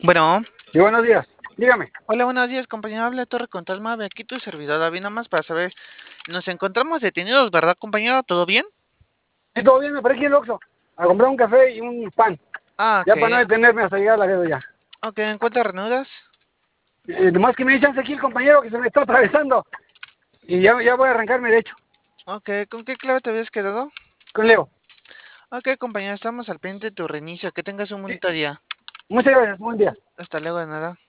Bueno, Sí, buenos días. Dígame. hola, buenos días, compañero. Habla Torre Contalma, ve aquí tu servidor David, nomás para saber, nos encontramos detenidos, ¿verdad, compañero? ¿Todo bien? Sí, todo bien, me paré aquí en el Oxxo a comprar un café y un pan. Ah, Ya para no ok. detenerme hasta llegar a la Laredo ya. Ok, ¿en cuántas reanudas? Nomás que me dé chance aquí el compañero que se me está atravesando. Y ya voy a arrancarme de hecho. Ok, ¿con qué clave te habías quedado? Con Leo. Ok, compañero, estamos al pendiente de tu reinicio. Que tengas un Sí, bonito día. muchas gracias. Buen día. Hasta luego, de nada.